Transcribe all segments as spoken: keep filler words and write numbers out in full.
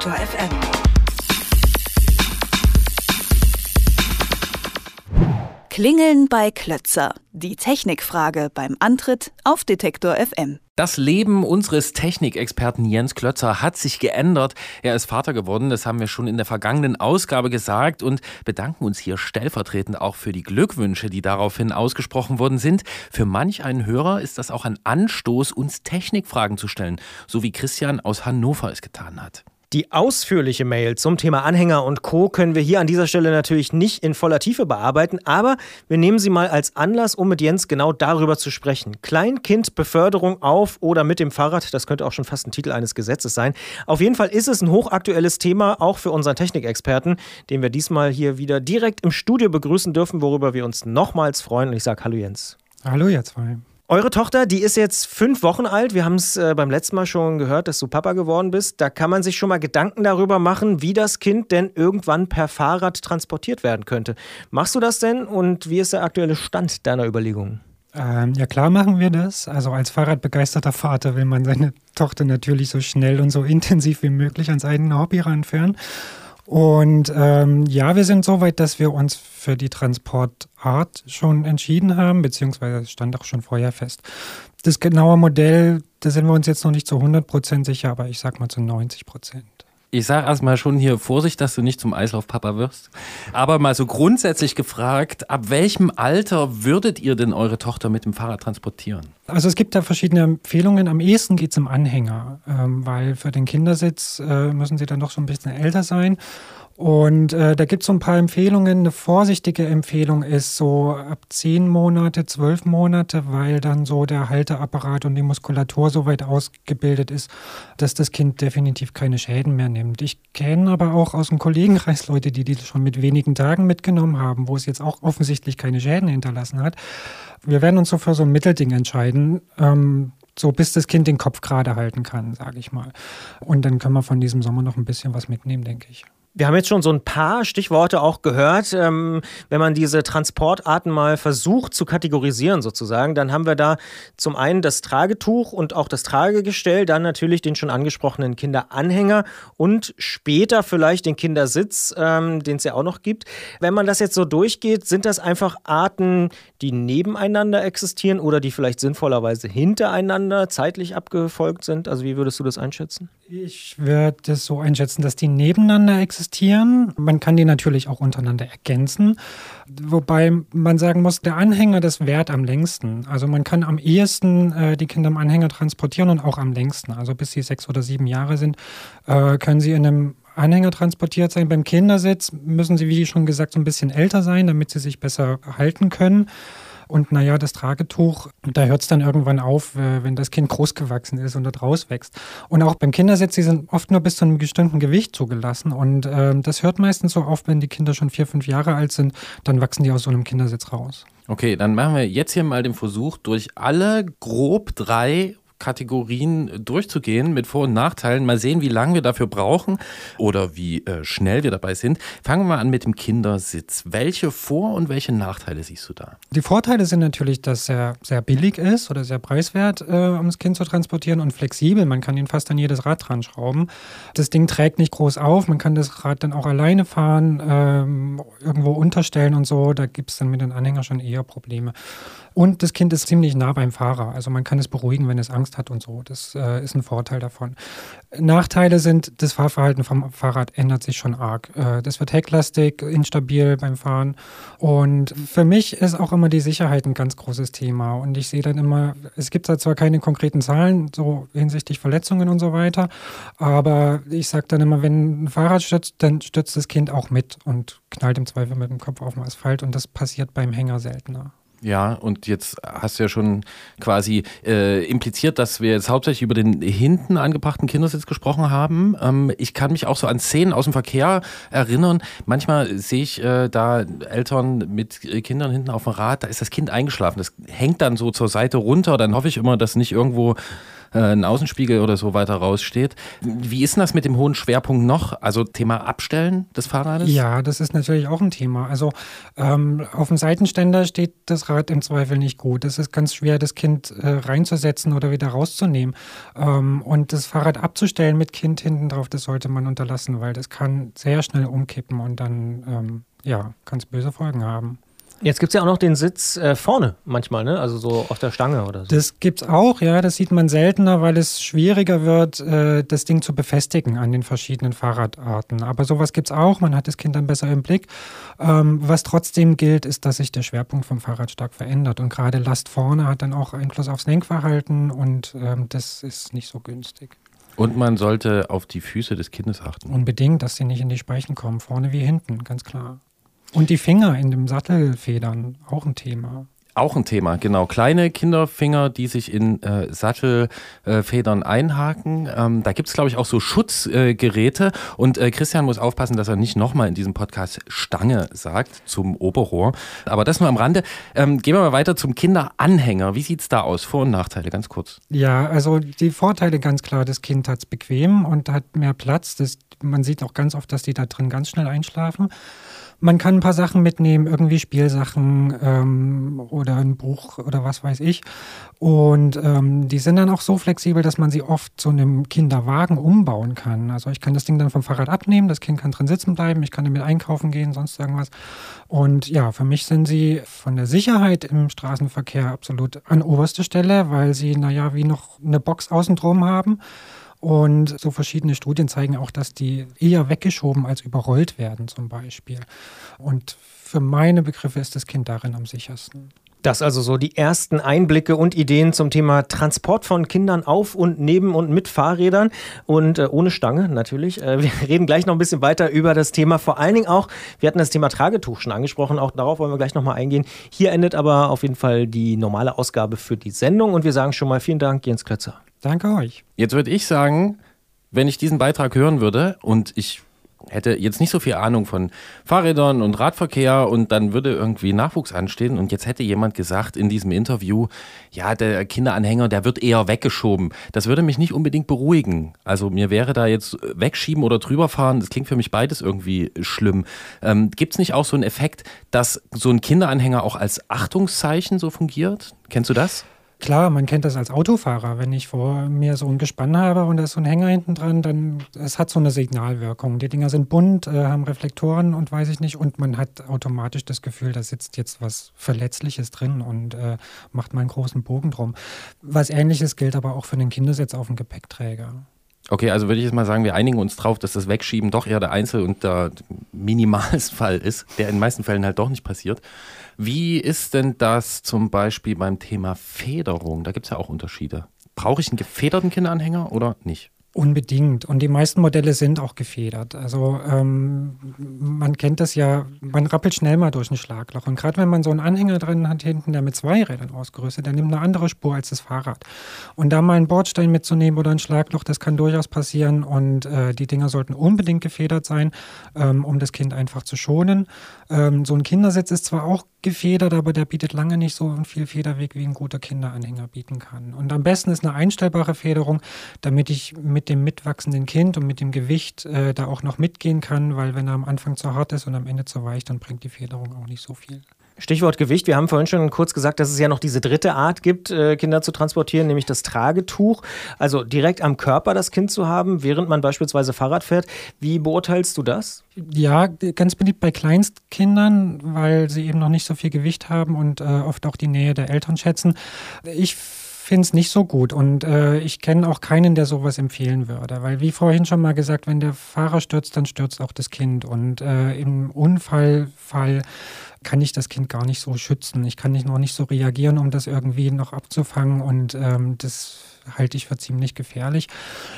Detektor F M. Klingeln bei Klötzer. Die Technikfrage beim Antritt auf Detektor F M. Das Leben unseres Technikexperten Jens Klötzer hat sich geändert. Er ist Vater geworden, das haben wir schon in der vergangenen Ausgabe gesagt und bedanken uns hier stellvertretend auch für die Glückwünsche, die daraufhin ausgesprochen worden sind. Für manch einen Hörer ist das auch ein Anstoß, uns Technikfragen zu stellen, so wie Christian aus Hannover es getan hat. Die ausführliche Mail zum Thema Anhänger und Co. können wir hier an dieser Stelle natürlich nicht in voller Tiefe bearbeiten, aber wir nehmen sie mal als Anlass, um mit Jens genau darüber zu sprechen. Kleinkindbeförderung auf oder mit dem Fahrrad, das könnte auch schon fast ein Titel eines Gesetzes sein. Auf jeden Fall ist es ein hochaktuelles Thema, auch für unseren Technikexperten, den wir diesmal hier wieder direkt im Studio begrüßen dürfen, worüber wir uns nochmals freuen. Und ich sage Hallo Jens. Hallo ihr zwei. Eure Tochter, die ist jetzt fünf Wochen alt. Wir haben es äh, beim letzten Mal schon gehört, dass du Papa geworden bist. Da kann man sich schon mal Gedanken darüber machen, wie das Kind denn irgendwann per Fahrrad transportiert werden könnte. Machst du das denn und wie ist der aktuelle Stand deiner Überlegungen? Ähm, ja, klar machen wir das. Also als fahrradbegeisterter Vater will man seine Tochter natürlich so schnell und so intensiv wie möglich ans eigene Hobby ranführen. Und ähm, ja, wir sind so weit, dass wir uns für die Transportart schon entschieden haben, beziehungsweise es stand auch schon vorher fest. Das genaue Modell, da sind wir uns jetzt noch nicht zu hundert Prozent sicher, aber ich sag mal zu neunzig Prozent. Ich sage erstmal schon hier Vorsicht, dass du nicht zum Eislaufpapa wirst. Aber mal so grundsätzlich gefragt, ab welchem Alter würdet ihr denn eure Tochter mit dem Fahrrad transportieren? Also es gibt da verschiedene Empfehlungen. Am ehesten geht es im Anhänger, ähm, weil für den Kindersitz äh, müssen sie dann doch schon ein bisschen älter sein. Und äh, da gibt es so ein paar Empfehlungen. Eine vorsichtige Empfehlung ist so ab zehn Monate, zwölf Monate, weil dann so der Halteapparat und die Muskulatur so weit ausgebildet ist, dass das Kind definitiv keine Schäden mehr nimmt. Ich kenne aber auch aus dem Kollegenkreis Leute, die die schon mit wenigen Tagen mitgenommen haben, wo es jetzt auch offensichtlich keine Schäden hinterlassen hat. Wir werden uns so für so ein Mittelding entscheiden, ähm, so bis das Kind den Kopf gerade halten kann, sage ich mal. Und dann können wir von diesem Sommer noch ein bisschen was mitnehmen, denke ich. Wir haben jetzt schon so ein paar Stichworte auch gehört. Ähm, wenn man diese Transportarten mal versucht zu kategorisieren sozusagen, dann haben wir da zum einen das Tragetuch und auch das Tragegestell, dann natürlich den schon angesprochenen Kinderanhänger und später vielleicht den Kindersitz, ähm, den es ja auch noch gibt. Wenn man das jetzt so durchgeht, sind das einfach Arten, die nebeneinander existieren oder die vielleicht sinnvollerweise hintereinander zeitlich abgefolgt sind? Also wie würdest du das einschätzen? Ich würde es so einschätzen, dass die nebeneinander existieren. Man kann die natürlich auch untereinander ergänzen. Wobei man sagen muss, der Anhänger, das währt am längsten. Also man kann am ehesten äh, die Kinder im Anhänger transportieren und auch am längsten. Also bis sie sechs oder sieben Jahre sind, äh, können sie in einem Anhänger transportiert sein. Beim Kindersitz müssen sie, wie schon gesagt, so ein bisschen älter sein, damit sie sich besser halten können. Und naja, das Tragetuch, da hört es dann irgendwann auf, wenn das Kind groß gewachsen ist und dort rauswächst. Und auch beim Kindersitz, die sind oft nur bis zu einem bestimmten Gewicht zugelassen. Und äh, das hört meistens so auf, wenn die Kinder schon vier, fünf Jahre alt sind, dann wachsen die aus so einem Kindersitz raus. Okay, dann machen wir jetzt hier mal den Versuch, durch alle grob drei Kategorien durchzugehen mit Vor- und Nachteilen. Mal sehen, wie lange wir dafür brauchen oder wie äh, schnell wir dabei sind. Fangen wir mal an mit dem Kindersitz. Welche Vor- und welche Nachteile siehst du da? Die Vorteile sind natürlich, dass er sehr billig ist oder sehr preiswert, äh, um das Kind zu transportieren und flexibel. Man kann ihn fast an jedes Rad dran schrauben. Das Ding trägt nicht groß auf. Man kann das Rad dann auch alleine fahren, ähm, irgendwo unterstellen und so. Da gibt es dann mit den Anhängern schon eher Probleme. Und das Kind ist ziemlich nah beim Fahrer. Also man kann es beruhigen, wenn es Angst hat und so. Das äh, ist ein Vorteil davon. Nachteile sind, das Fahrverhalten vom Fahrrad ändert sich schon arg. Äh, das wird hecklastig, instabil beim Fahren. Und für mich ist auch immer die Sicherheit ein ganz großes Thema. Und ich sehe dann immer, es gibt da zwar keine konkreten Zahlen, so hinsichtlich Verletzungen und so weiter, aber ich sage dann immer, wenn ein Fahrrad stürzt, dann stürzt das Kind auch mit und knallt im Zweifel mit dem Kopf auf den Asphalt. Und das passiert beim Hänger seltener. Ja, und jetzt hast du ja schon quasi äh, impliziert, dass wir jetzt hauptsächlich über den hinten angebrachten Kindersitz gesprochen haben. Ähm, ich kann mich auch so an Szenen aus dem Verkehr erinnern. Manchmal sehe ich äh, da Eltern mit Kindern hinten auf dem Rad, da ist das Kind eingeschlafen. Das hängt dann so zur Seite runter. Dann hoffe ich immer, dass nicht irgendwo äh, ein Außenspiegel oder so weiter raussteht. Wie ist denn das mit dem hohen Schwerpunkt noch? Also Thema Abstellen des Fahrrades? Ja, das ist natürlich auch ein Thema. Also ähm, auf dem Seitenständer steht das Rad im Zweifel nicht gut. Es ist ganz schwer, das Kind äh, reinzusetzen oder wieder rauszunehmen. Ähm, und das Fahrrad abzustellen mit Kind hinten drauf, das sollte man unterlassen, weil das kann sehr schnell umkippen und dann ähm, ja, kann es böse Folgen haben. Jetzt gibt es ja auch noch den Sitz äh, vorne manchmal, ne? Also so auf der Stange oder so. Das gibt's auch, ja. Das sieht man seltener, weil es schwieriger wird, äh, das Ding zu befestigen an den verschiedenen Fahrradarten. Aber sowas gibt's auch. Man hat das Kind dann besser im Blick. Ähm, was trotzdem gilt, ist, dass sich der Schwerpunkt vom Fahrrad stark verändert. Und gerade Last vorne hat dann auch Einfluss aufs Lenkverhalten und ähm, das ist nicht so günstig. Und man sollte auf die Füße des Kindes achten. Unbedingt, dass sie nicht in die Speichen kommen. Vorne wie hinten, ganz klar. Und die Finger in dem Sattelfedern, auch ein Thema. Auch ein Thema, genau. Kleine Kinderfinger, die sich in äh, Sattelfedern äh, einhaken. Ähm, da gibt es, glaube ich, auch so Schutzgeräte. Äh, und äh, Christian muss aufpassen, dass er nicht nochmal in diesem Podcast Stange sagt zum Oberrohr. Aber das nur am Rande. Ähm, gehen wir mal weiter zum Kinderanhänger. Wie sieht es da aus? Vor- und Nachteile, ganz kurz. Ja, also die Vorteile ganz klar, das Kind hat es bequem und hat mehr Platz. Das, man sieht auch ganz oft, dass die da drin ganz schnell einschlafen. Man kann ein paar Sachen mitnehmen, irgendwie Spielsachen ähm, oder ein Buch oder was weiß ich. Und ähm, die sind dann auch so flexibel, dass man sie oft zu einem Kinderwagen umbauen kann. Also ich kann das Ding dann vom Fahrrad abnehmen, das Kind kann drin sitzen bleiben, ich kann damit einkaufen gehen, sonst irgendwas. Und ja, für mich sind sie von der Sicherheit im Straßenverkehr absolut an oberster Stelle, weil sie, naja, wie noch eine Box außen drum haben. Und so verschiedene Studien zeigen auch, dass die eher weggeschoben als überrollt werden zum Beispiel. Und für meine Begriffe ist das Kind darin am sichersten. Das also so die ersten Einblicke und Ideen zum Thema Transport von Kindern auf und neben und mit Fahrrädern und äh, ohne Stange natürlich. Äh, wir reden gleich noch ein bisschen weiter über das Thema, vor allen Dingen auch, wir hatten das Thema Tragetuch schon angesprochen, auch darauf wollen wir gleich nochmal eingehen. Hier endet aber auf jeden Fall die normale Ausgabe für die Sendung und wir sagen schon mal vielen Dank, Jens Klötzer. Danke euch. Jetzt würde ich sagen, wenn ich diesen Beitrag hören würde und ich hätte jetzt nicht so viel Ahnung von Fahrrädern und Radverkehr und dann würde irgendwie Nachwuchs anstehen und jetzt hätte jemand gesagt in diesem Interview, ja, der Kinderanhänger, der wird eher weggeschoben. Das würde mich nicht unbedingt beruhigen. Also mir wäre da jetzt wegschieben oder drüberfahren, das klingt für mich beides irgendwie schlimm. Ähm, gibt es nicht auch so einen Effekt, dass so ein Kinderanhänger auch als Achtungszeichen so fungiert? Kennst du das? Klar, man kennt das als Autofahrer. Wenn ich vor mir so ein Gespann habe und da ist so ein Hänger hinten dran, dann es hat so eine Signalwirkung. Die Dinger sind bunt, äh, haben Reflektoren und weiß ich nicht. Und man hat automatisch das Gefühl, da sitzt jetzt was Verletzliches drin und äh, macht mal einen großen Bogen drum. Was Ähnliches gilt aber auch für den Kindersitz auf dem Gepäckträger. Okay, also würde ich jetzt mal sagen, wir einigen uns drauf, dass das Wegschieben doch eher der Einzel- und der Minimalfall ist, der in den meisten Fällen halt doch nicht passiert. Wie ist denn das zum Beispiel beim Thema Federung? Da gibt es ja auch Unterschiede. Brauche ich einen gefederten Kinderanhänger oder nicht? Unbedingt. Und die meisten Modelle sind auch gefedert. Also ähm, man kennt das ja, man rappelt schnell mal durch ein Schlagloch. Und gerade wenn man so einen Anhänger drin hat hinten, der mit zwei Rädern ausgerüstet, der nimmt eine andere Spur als das Fahrrad. Und da mal einen Bordstein mitzunehmen oder ein Schlagloch, das kann durchaus passieren. Und äh, die Dinger sollten unbedingt gefedert sein, ähm, um das Kind einfach zu schonen. Ähm, so ein Kindersitz ist zwar auch gefedert, aber der bietet lange nicht so viel Federweg, wie ein guter Kinderanhänger bieten kann. Und am besten ist eine einstellbare Federung, damit ich mit dem mitwachsenden Kind und mit dem Gewicht äh, da auch noch mitgehen kann, weil wenn er am Anfang zu hart ist und am Ende zu weich, dann bringt die Federung auch nicht so viel. Stichwort Gewicht. Wir haben vorhin schon kurz gesagt, dass es ja noch diese dritte Art gibt, Kinder zu transportieren, nämlich das Tragetuch. Also direkt am Körper das Kind zu haben, während man beispielsweise Fahrrad fährt. Wie beurteilst du das? Ja, ganz beliebt bei Kleinstkindern, weil sie eben noch nicht so viel Gewicht haben und äh, oft auch die Nähe der Eltern schätzen. Ich finde es nicht so gut und äh, ich kenne auch keinen, der sowas empfehlen würde, weil wie vorhin schon mal gesagt, wenn der Fahrer stürzt, dann stürzt auch das Kind und äh, im Unfallfall kann ich das Kind gar nicht so schützen. Ich kann nicht noch nicht so reagieren, um das irgendwie noch abzufangen und ähm, das halte ich für ziemlich gefährlich.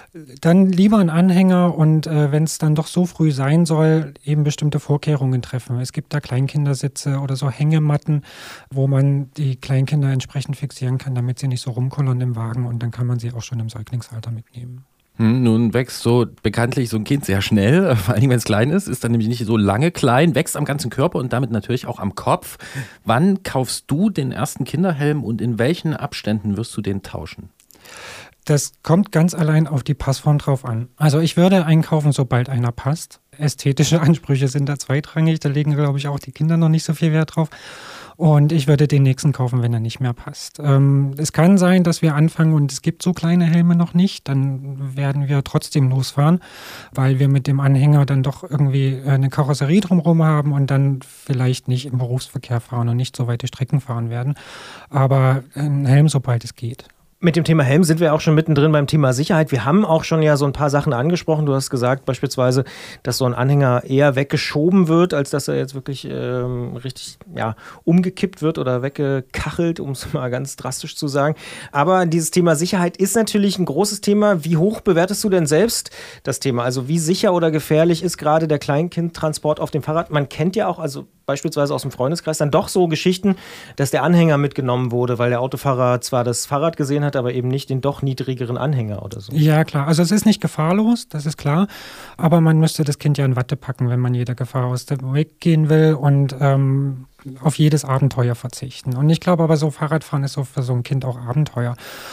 Dann lieber einen Anhänger und äh, wenn es dann doch so früh sein soll, eben bestimmte Vorkehrungen treffen. Es gibt da Kleinkindersitze oder so Hängematten, wo man die Kleinkinder entsprechend fixieren kann, damit sie nicht so rumkullern im Wagen und dann kann man sie auch schon im Säuglingsalter mitnehmen. Hm, nun wächst so bekanntlich so ein Kind sehr schnell, vor allem wenn es klein ist, ist dann nämlich nicht so lange klein, wächst am ganzen Körper und damit natürlich auch am Kopf. Wann kaufst du den ersten Kinderhelm und in welchen Abständen wirst du den tauschen? Das kommt ganz allein auf die Passform drauf an. Also ich würde einkaufen, sobald einer passt. Ästhetische Ansprüche sind da zweitrangig, da legen, glaube ich, auch die Kinder noch nicht so viel Wert drauf. Und ich würde den nächsten kaufen, wenn er nicht mehr passt. Ähm, es kann sein, dass wir anfangen und es gibt so kleine Helme noch nicht, dann werden wir trotzdem losfahren, weil wir mit dem Anhänger dann doch irgendwie eine Karosserie drumherum haben und dann vielleicht nicht im Berufsverkehr fahren und nicht so weite Strecken fahren werden. Aber ein Helm, sobald es geht. Mit dem Thema Helm sind wir auch schon mittendrin beim Thema Sicherheit. Wir haben auch schon ja so ein paar Sachen angesprochen. Du hast gesagt beispielsweise, dass so ein Anhänger eher weggeschoben wird, als dass er jetzt wirklich ähm, richtig ja, umgekippt wird oder weggekachelt, um es mal ganz drastisch zu sagen. Aber dieses Thema Sicherheit ist natürlich ein großes Thema. Wie hoch bewertest du denn selbst das Thema? Also wie sicher oder gefährlich ist gerade der Kleinkindtransport auf dem Fahrrad? Man kennt ja auch, also beispielsweise aus dem Freundeskreis, dann doch so Geschichten, dass der Anhänger mitgenommen wurde, weil der Autofahrer zwar das Fahrrad gesehen hat, aber eben nicht den doch niedrigeren Anhänger oder so. Ja, klar. Also es ist nicht gefahrlos, das ist klar. Aber man müsste das Kind ja in Watte packen, wenn man jeder Gefahr aus dem Weg gehen will und ähm, auf jedes Abenteuer verzichten. Und ich glaube aber, so Fahrradfahren ist so für so ein Kind auch Abenteuer.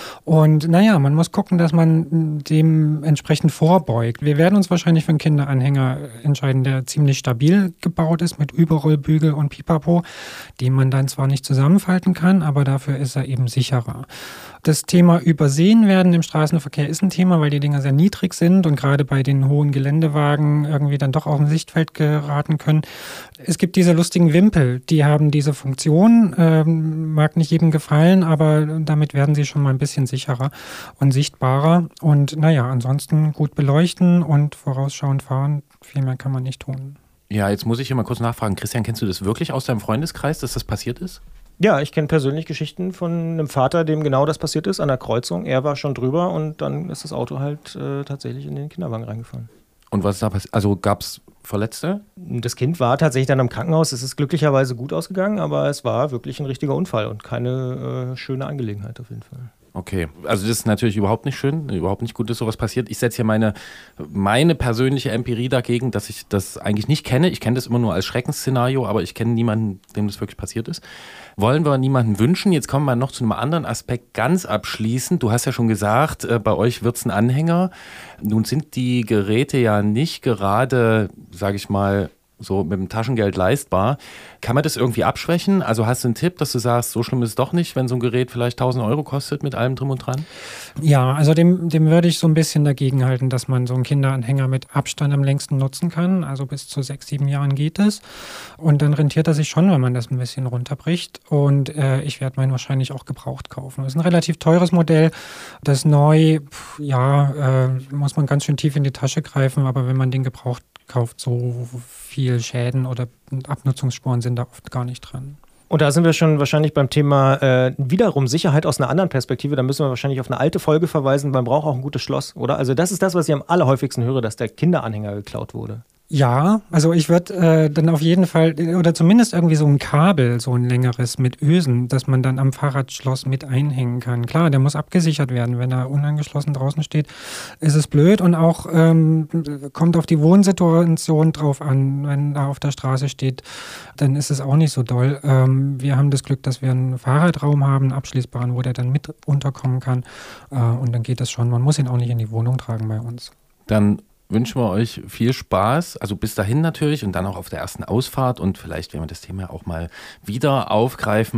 Und naja, man muss gucken, dass man dem entsprechend vorbeugt. Wir werden uns wahrscheinlich für einen Kinderanhänger entscheiden, der ziemlich stabil gebaut ist, mit Überrollbügel und Pipapo, den man dann zwar nicht zusammenfalten kann, aber dafür ist er eben sicherer. Das Thema Übersehen werden im Straßenverkehr ist ein Thema, weil die Dinger sehr niedrig sind und gerade bei den hohen Geländewagen irgendwie dann doch auf ein Sichtfeld geraten können. Es gibt diese lustigen Wimpel, die haben diese Funktion, ähm, mag nicht jedem gefallen, aber damit werden sie schon mal ein bisschen sicherer und sichtbarer. Und naja, ansonsten gut beleuchten und vorausschauend fahren, viel mehr kann man nicht tun. Ja, jetzt muss ich hier mal kurz nachfragen. Christian, kennst du das wirklich aus deinem Freundeskreis, dass das passiert ist? Ja, ich kenne persönlich Geschichten von einem Vater, dem genau das passiert ist, an der Kreuzung. Er war schon drüber und dann ist das Auto halt äh, tatsächlich in den Kinderwagen reingefallen. Und was ist da passiert? Also gab es Verletzte? Das Kind war tatsächlich dann im Krankenhaus. Es ist glücklicherweise gut ausgegangen, aber es war wirklich ein richtiger Unfall und keine äh, schöne Angelegenheit auf jeden Fall. Okay, also das ist natürlich überhaupt nicht schön, überhaupt nicht gut, dass sowas passiert. Ich setze hier meine, meine persönliche Empirie dagegen, dass ich das eigentlich nicht kenne. Ich kenne das immer nur als Schreckensszenario, aber ich kenne niemanden, dem das wirklich passiert ist. Wollen wir niemanden wünschen. Jetzt kommen wir noch zu einem anderen Aspekt ganz abschließend. Du hast ja schon gesagt, bei euch wird es ein Anhänger. Nun sind die Geräte ja nicht gerade, sage ich mal, so mit dem Taschengeld leistbar. Kann man das irgendwie abschwächen? Also hast du einen Tipp, dass du sagst, so schlimm ist es doch nicht, wenn so ein Gerät vielleicht tausend Euro kostet mit allem drum und dran? Ja, also dem, dem würde ich so ein bisschen dagegen halten, dass man so einen Kinderanhänger mit Abstand am längsten nutzen kann. Also bis zu sechs, sieben Jahren geht es. Und dann rentiert er sich schon, wenn man das ein bisschen runterbricht. Und äh, ich werde meinen wahrscheinlich auch gebraucht kaufen. Das ist ein relativ teures Modell. Das neu, pff, ja, äh, muss man ganz schön tief in die Tasche greifen. Aber wenn man den gebraucht kauft, so viel Schäden oder Abnutzungsspuren sind da oft gar nicht dran. Und da sind wir schon wahrscheinlich beim Thema äh, wiederum Sicherheit aus einer anderen Perspektive. Da müssen wir wahrscheinlich auf eine alte Folge verweisen. Man braucht auch ein gutes Schloss, oder? Also das ist das, was ich am allerhäufigsten höre, dass der Kinderanhänger geklaut wurde. Ja, also ich würde äh, dann auf jeden Fall, oder zumindest irgendwie so ein Kabel, so ein längeres mit Ösen, dass man dann am Fahrradschloss mit einhängen kann. Klar, der muss abgesichert werden. Wenn er unangeschlossen draußen steht, ist es blöd und auch ähm, kommt auf die Wohnsituation drauf an. Wenn er auf der Straße steht, dann ist es auch nicht so doll. Ähm, wir haben das Glück, dass wir einen Fahrradraum haben, einen abschließbaren, wo der dann mit unterkommen kann. Äh, und dann geht das schon. Man muss ihn auch nicht in die Wohnung tragen bei uns. Dann wünschen wir euch viel Spaß, also bis dahin natürlich und dann auch auf der ersten Ausfahrt und vielleicht werden wir das Thema auch mal wieder aufgreifen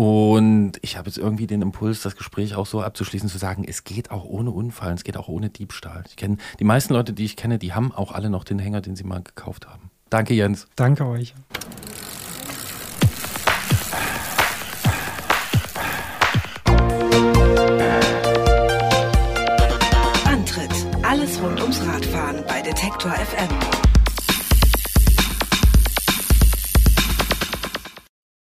und ich habe jetzt irgendwie den Impuls, das Gespräch auch so abzuschließen, zu sagen, es geht auch ohne Unfall, es geht auch ohne Diebstahl. Ich kenne die meisten Leute, die ich kenne, die haben auch alle noch den Hänger, den sie mal gekauft haben. Danke, Jens. Danke euch. Alles rund ums Radfahren bei Detektor F M.